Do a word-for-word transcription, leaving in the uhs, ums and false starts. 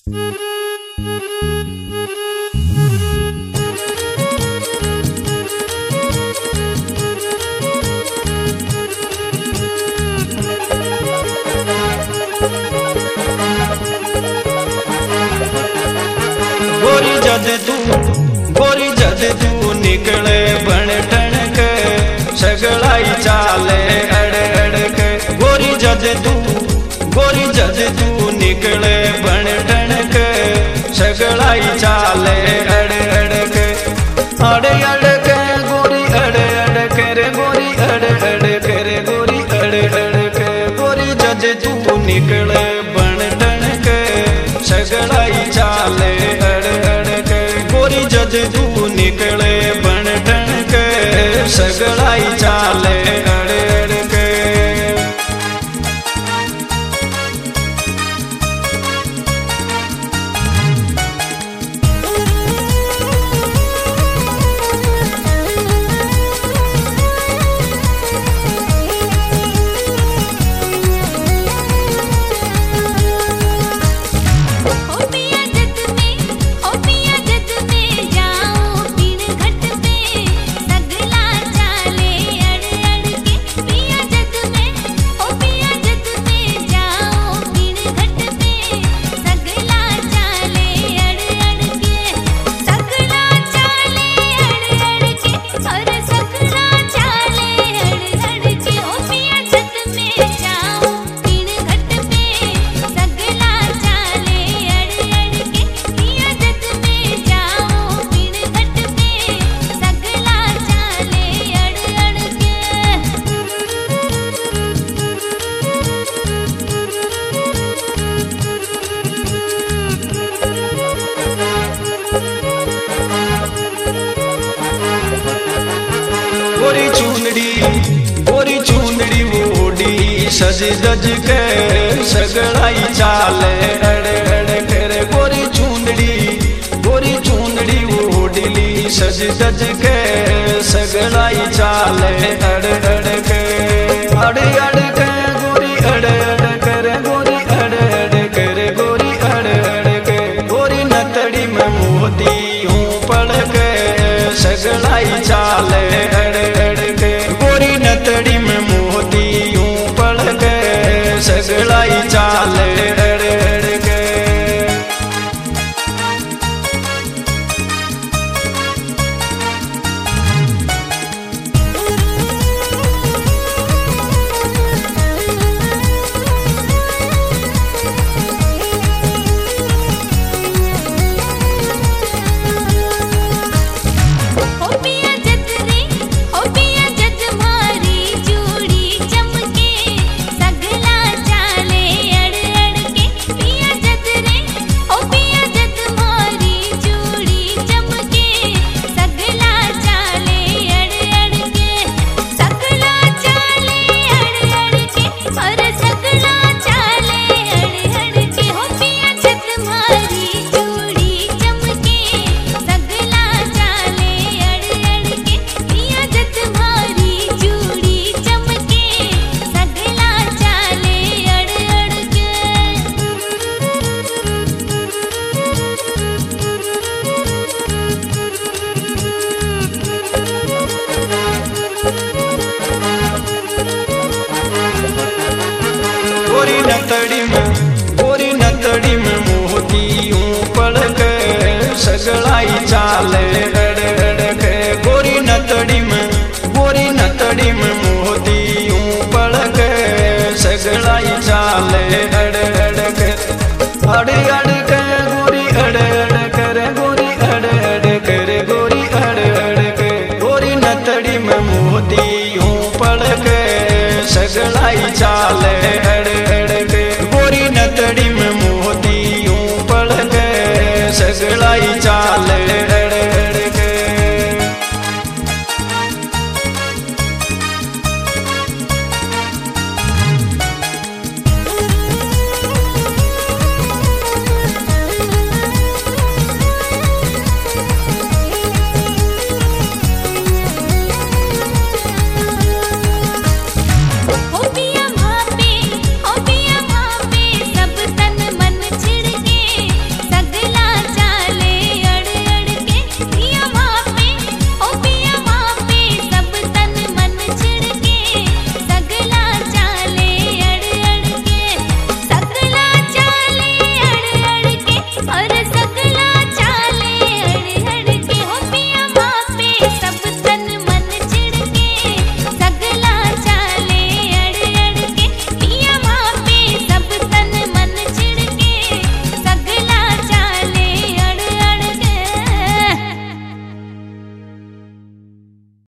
गोरी जद तू गोरी जद तू निकले बन ठणक सगड़ाई चाले अड़ अड़क। गोरी जद तू गोरी जद तू निकले बन ठणक सगड़ाई चाले अड़ अड़क। अड़ अड़क गोरी अड़ अड़क रे गोरी अड़ अड़क रे गोरी अड़ अड़क। गोरी जद तू निकले बन ठणक सगड़ाई चाले अड़ अड़क। गोरी जद तू निकले बन ठणक सगड़ाई चाले अड़ अड़क। गोरी चूंदड़ी गोरी चूंदड़ी ओढ़ी सज दज के सगड़ाई चाले अड़ अड़क रे। गोरी चूंदड़ी गोरी चूंदड़ी ओढ़ी सज दज के सगड़ाई चाले अड़ अड़क। अड़ अड़क गोरी अड़ अड़क रे गोरी अड़ अड़क रे गोरी अड़ अड़क। गोरी नतड़ी में मोती हूँ पड़क सगड़ाई चाले